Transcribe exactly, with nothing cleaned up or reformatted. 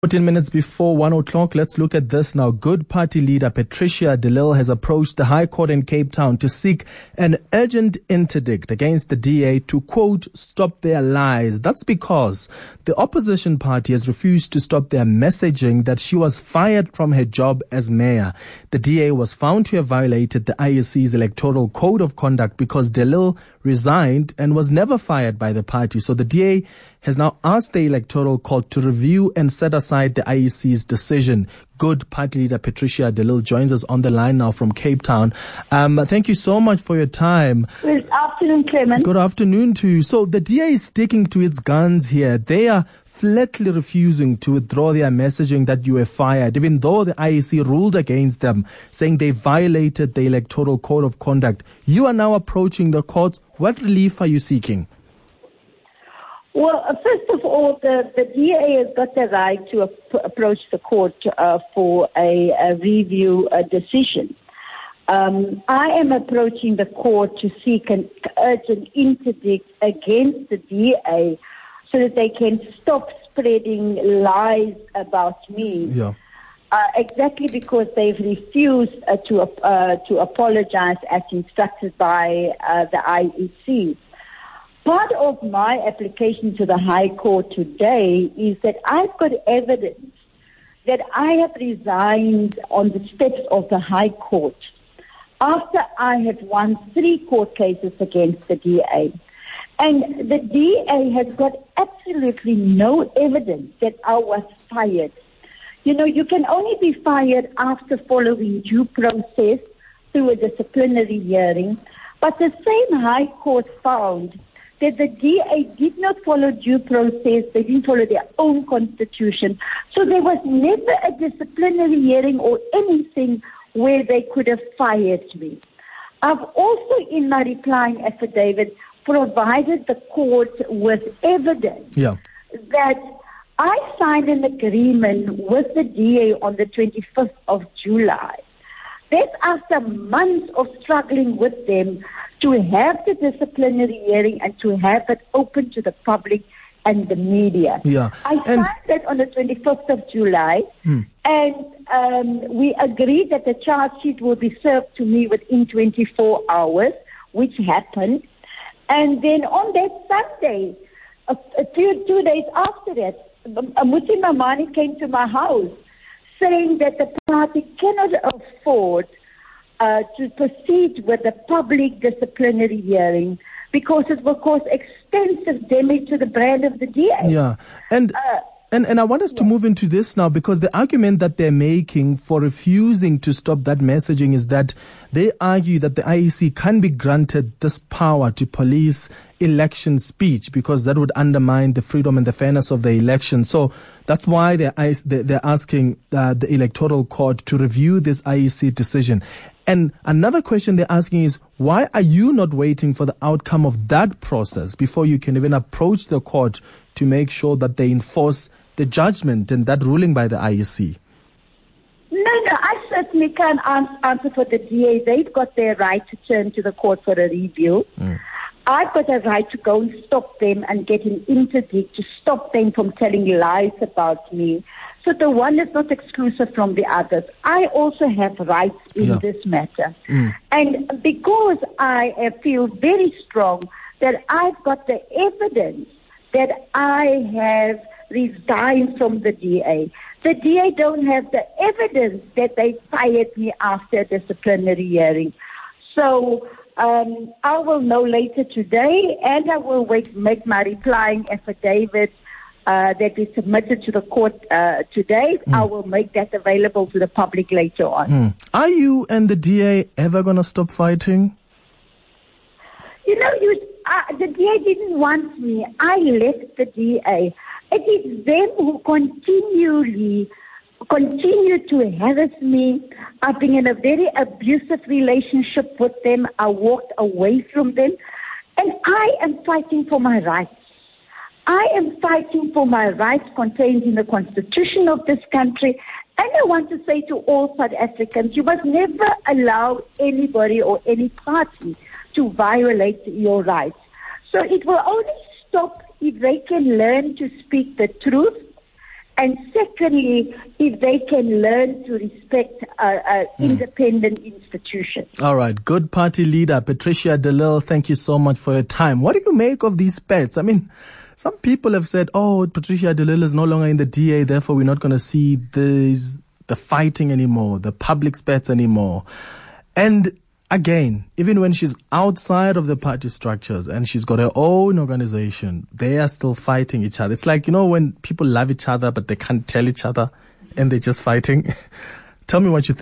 fourteen minutes before one o'clock, let's look at this now. Good Party leader Patricia de Lille has approached the High Court in Cape Town to seek an urgent interdict against the D A to, quote, stop their lies. That's because the opposition party has refused to stop their messaging that she was fired from her job as mayor. The D A was found to have violated the I E C's electoral code of conduct because de Lille resigned and was never fired by the party. So the D A has now asked the electoral court to review and set aside the I E C's decision. Good Party leader Patricia de Lille joins us on the line now from Cape Town. Um, thank you so much for your time. Good afternoon, Clement. Good afternoon to you. So the D A is sticking to its guns here. They are flatly refusing to withdraw their messaging that you were fired, even though the I E C ruled against them, saying they violated the electoral code of conduct. You are now approaching the court. What relief are you seeking? Well, uh, first of all, the, the D A has got the right to ap- approach the court uh, for a, a review uh, decision. Um, I am approaching the court to seek an urgent interdict against the D A so that they can stop spreading lies about me. Yeah. Uh, exactly because they've refused uh, to uh, to apologize as instructed by uh, the I E C. Part of my application to the High Court today is that I've got evidence that I have resigned on the steps of the High Court after I had won three court cases against the D A. And the D A has got absolutely no evidence that I was fired. You know, you can only be fired after following due process through a disciplinary hearing. But the same High Court found that the D A did not follow due process. They didn't follow their own constitution. So there was never a disciplinary hearing or anything where they could have fired me. I've also, in my replying affidavit, provided the court with evidence yeah. that I signed an agreement with the D A on the twenty-fifth of July. That's after months of struggling with them to have the disciplinary hearing and to have it open to the public and the media. Yeah. I and signed that on the twenty-fifth of July, hmm. and um, we agreed that the charge sheet will be served to me within twenty-four hours, which happened. And then on that Sunday, a, a few, two days after that, Muti Mamani came to my house saying that the party cannot afford uh, to proceed with the public disciplinary hearing because it will cause extensive damage to the brand of the D A. Yeah, and... Uh, And and I want us to move into this now because the argument that they're making for refusing to stop that messaging is that they argue that the I E C can be granted this power to police election speech because that would undermine the freedom and the fairness of the election. So that's why they're, they're asking uh, the electoral court to review this I E C decision. And another question they're asking is, why are you not waiting for the outcome of that process before you can even approach the court to make sure that they enforce the judgment and that ruling by the I E C? No, no, I certainly can't answer for the D A. They've got their right to turn to the court for a review. Mm. I've got a right to go and stop them and get an interdict to stop them from telling lies about me. So the one is not exclusive from the others. I also have rights in yeah. this matter. Mm. And because I feel very strong that I've got the evidence that I have resigned from the D A. The D A don't have the evidence that they fired me after a disciplinary hearing. So um, I will know later today, and I will wait, make my replying affidavit uh, that is submitted to the court uh, today. Mm. I will make that available to the public later on. Mm. Are you and the D A ever going to stop fighting? You know, you, uh, the D A didn't want me. I left the D A. It is them who continually continue to harass me. I've been in a very abusive relationship with them. I walked away from them. And I am fighting for my rights. I am fighting for my rights contained in the Constitution of this country. And I want to say to all South Africans, you must never allow anybody or any party to violate your rights. So it will only stop if they can learn to speak the truth And secondly, if they can learn to respect uh, uh, independent mm. institutions. All right. Good party leader, Patricia de Lille, thank you so much for your time. What do you make of these bets? I mean, some people have said, oh, Patricia de Lille is no longer in the D A, therefore we're not going to see these, the fighting anymore, the public spats anymore. And again, even when she's outside of the party structures and she's got her own organization, they are still fighting each other. It's like, you know, when people love each other, but they can't tell each other and they're just fighting. Tell me what you think.